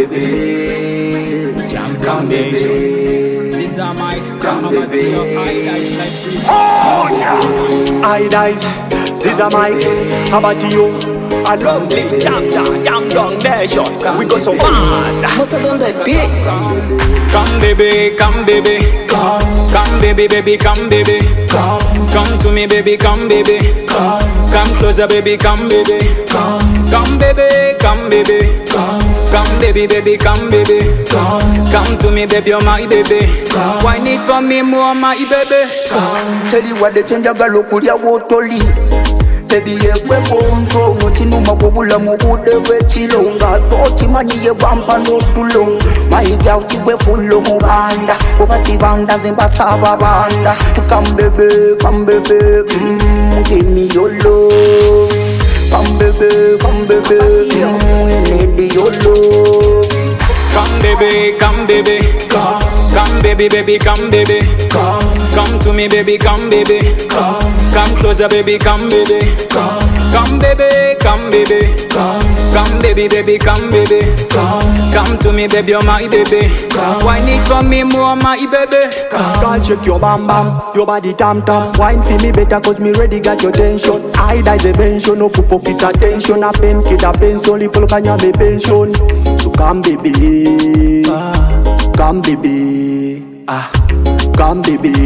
baby, come baby, Ziza Mike, come baby. I dies, Ziza Mike, Abatio, a lonely jam down nation. We go so mad. Moça donde el pie. Come baby, come baby, come baby, baby, come baby, come to me baby, come baby, come closer baby, come baby, come baby, come baby, come baby, baby, come baby, come to me baby, you're my baby. Why need for me more, my baby? Tell you what the change a galo kulia wotoli. Baby ye kwe control Tinu mabobula mubude we chilonga Toti mani ye wampa no tulo Mai gauti we fullo mubanda Ubati banda zimba saba banda Come baby, give me your love. Come baby, we need your love. Come baby, come baby, come baby, baby, come baby, come to me baby, come baby, come closer baby, come baby, come baby, come baby, come baby, baby, come baby, come to me baby, you're my baby. Why need for me more, my baby? Girl, shake your bam bam, your body tam tam. Wine for me better cause me ready got your tension. I die the pension, no pupo kiss attention. A pen kid a pension, lip look anya me pension. So come baby, come baby, come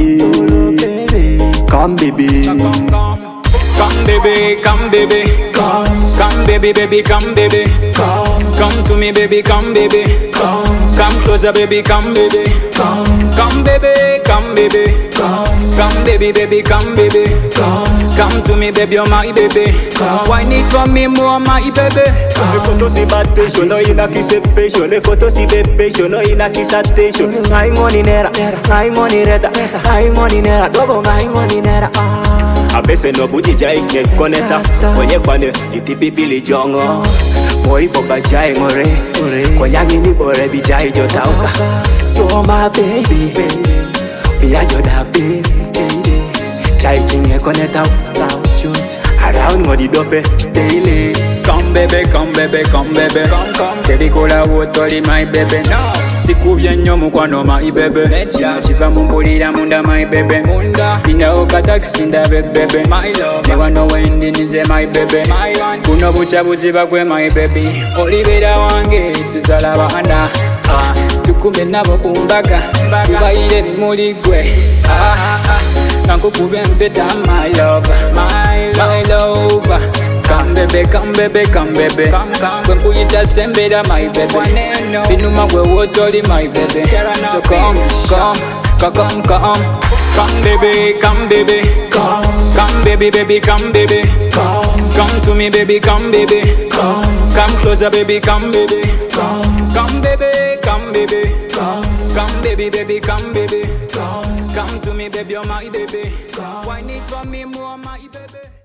baby, come baby. Come baby, come baby, come baby, baby, come baby, come to me baby, come baby, come closer baby, come baby, come baby, come baby, come baby, baby, come baby, come to me baby, you're my baby. Why need for me more, my baby? Ekoto si bad patient, no ina kiss patient. Ekoto si bad patient, no ina kiss attention. Ngai ngoni nera, ngai ngoni reta, ngai ngoni nera, dobo ngai ngoni nera. Abese no buji jai ke koneta, kwenye kwane iti pipili jongo. Boy boba jai ngore, kwenye ni bore bi jai jotauka. You're my baby, me a joda baby. Jai kinge koneta, around ngodi dope daily. Come baby, come baby, come baby, come baby, kola wotoli my baby. Siku vyenyo mukwano my baby. Chiva mumpulira munda my baby. Inda oka taxi nda baby. My love, never know when nize my baby. Kuno bucha buziba kwe my baby. Olivera wange tuzala bahanda. Tukume nabo kumbaga, kubaire bimuli gwe. Kanko kube mpeta my love, my love. Come baby, come baby, come baby. When kuyita sembera my baby. Binuma kwe wotoli my baby. So come baby, come baby, come baby, baby, come baby, come to me baby, come baby, come closer baby, come baby, come baby, come baby, come baby, baby, come baby, come to me baby, you're my baby. Why need for me more, my baby?